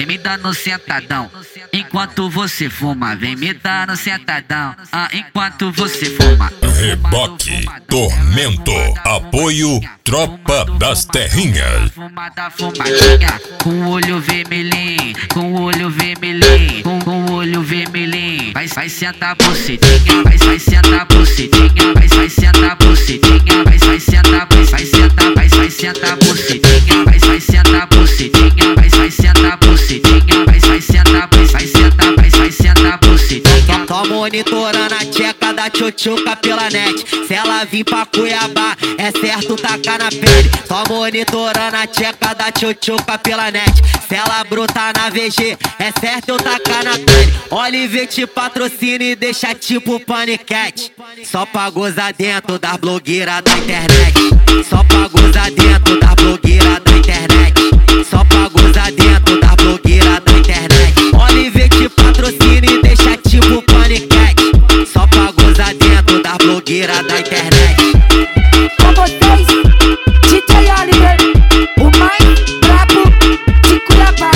me dando sentadão. Enquanto você fuma, vem me dando sentadão. Enquanto você fuma. Reboque, Tormento, apoio Tropa das Terrinhas. Fumada, fumadinha, com o olho vermelhinho, com o olho vermelhinho, com o olho vermelhinho. Vai sentar bucetinha, vai sentar bucetinha, vai sentar bucetinha, vai sentar, vai sentar, vai sentar bucetinha, vai sentar bucetinha, vai sentar bucetinha, vai sentar, vai sentar, vai sentar bucetinha. Tô monitorando a tcheca da tchutchuca pela net. Se ela vir pra Cuiabá, é certo tacar na pele. Tô monitorando a tcheca da tchutchuca pela net. Se ela brotar na VG, é certo eu tacar na pele. Oliver te patrocina e deixa tipo paniquete. Só pra gozar dentro das blogueiras da internet. Só pra gozar dentro das blogueiras da internet. Só pra gozar dentro das blogueiras da internet. Oliver te patrocina e deixa tipo paniquete. Só pra gozar dentro das blogueiras da internet. Com vocês, DJ Oliver, o mais brabo de Cuiabá.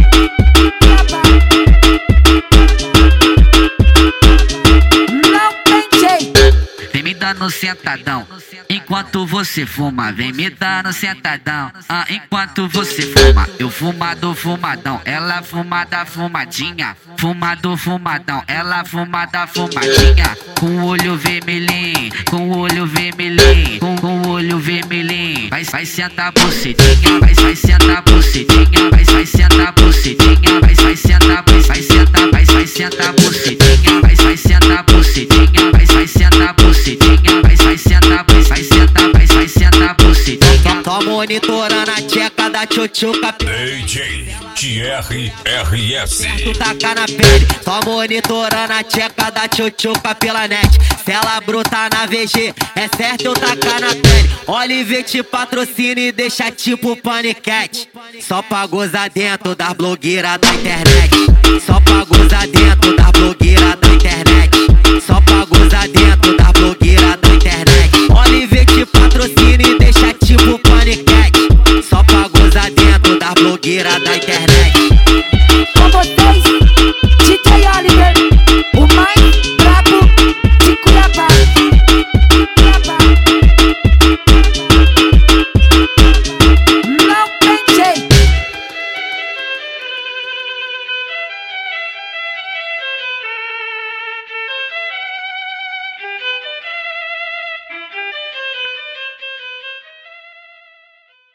Não tem jeito. Vem me dando sentadão. Enquanto você fuma, vem me dando sentadão. Enquanto você fuma, eu fumado, fumadão. Ela fumada, fumadinha. Fumado, fumadão. Ela fumada, fumadinha. Com o olho vermelhinho, com o olho vermelhinho, com o olho vermelhinho. Vai sentar bucetinha, vai sentar bucetinha, vai sentar bucetinha, vai sentar, vai sentar, vai sentar bucetinha, vai sentar bucetinha, vai sentar bucetinha, vai sentar, vai sentar, vai sentar bucetinha. Tô monitorando a tcheca da tchutchuca. DJ TRRS. Tu tacar na pele. Tô monitorando a tcheca da tchutchuca pela net. Se ela brotar na VG, é certo eu tacar na pele. Oliver te patrocina e deixa tipo paniquete. Só pra gozar dentro das blogueiras da internet. Só pra gozar dentro das blogueiras da internet. Só pra gozar dentro das blogueiras da internet. Oliver te patrocina e deixa tipo paniquete. Só pra gozar dentro das blogueiras da internet.